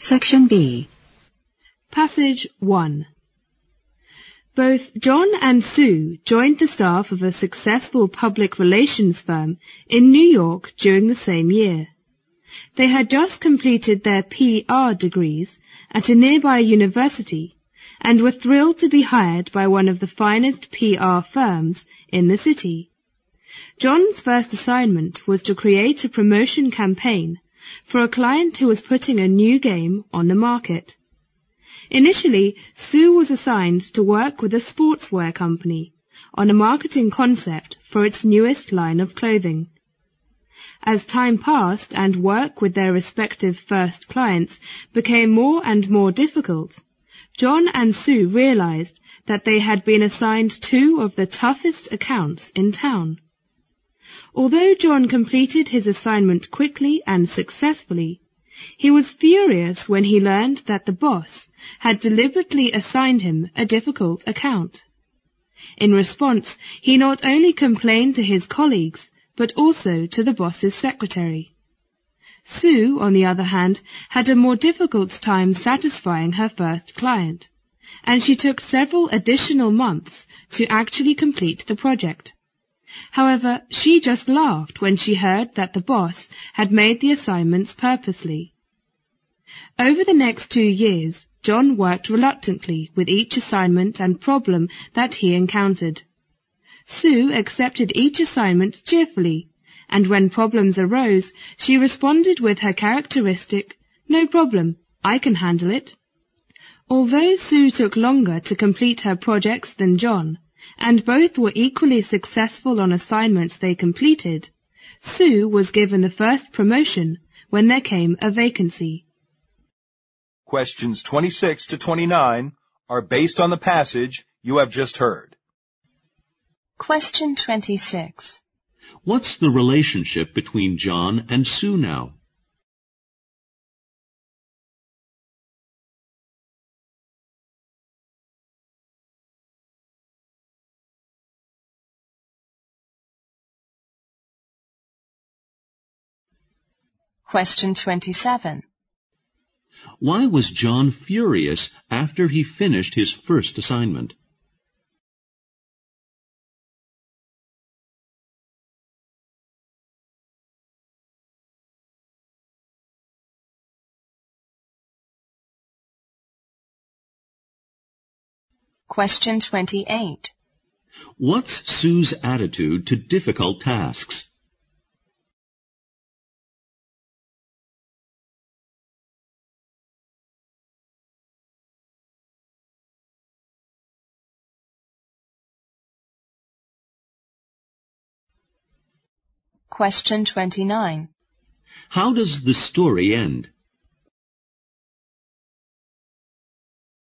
Section B. Passage 1. Both John and Sue joined the staff of a successful public relations firm in New York during the same year. They had just completed their PR degrees at a nearby university and were thrilled to be hired by one of the finest PR firms in the city. John's first assignment was to create a promotion campaign for a client who was putting a new game on the market. Initially, Sue was assigned to work with a sportswear company on a marketing concept for its newest line of clothing. As time passed and work with their respective first clients became more and more difficult, John and Sue realized that they had been assigned two of the toughest accounts in town. Although John completed his assignment quickly and successfully, he was furious when he learned that the boss had deliberately assigned him a difficult account. In response, he not only complained to his colleagues, but also to the boss's secretary. Sue, on the other hand, had a more difficult time satisfying her first client, and she took several additional months to actually complete the project. However, she just laughed when she heard that the boss had made the assignments purposely. Over the next 2 years, John worked reluctantly with each assignment and problem that he encountered. Sue accepted each assignment cheerfully, and when problems arose, she responded with her characteristic, "No problem, I can handle it." Although Sue took longer to complete her projects than John, and both were equally successful on assignments they completed, Sue was given the first promotion when there came a vacancy. Questions 26 to 29 are based on the passage you have just heard. Question 26. What's the relationship between John and Sue now? Question 27. Why was John furious after he finished his first assignment? Question 28. What's Sue's attitude to difficult tasks? Question 29. How does the story end?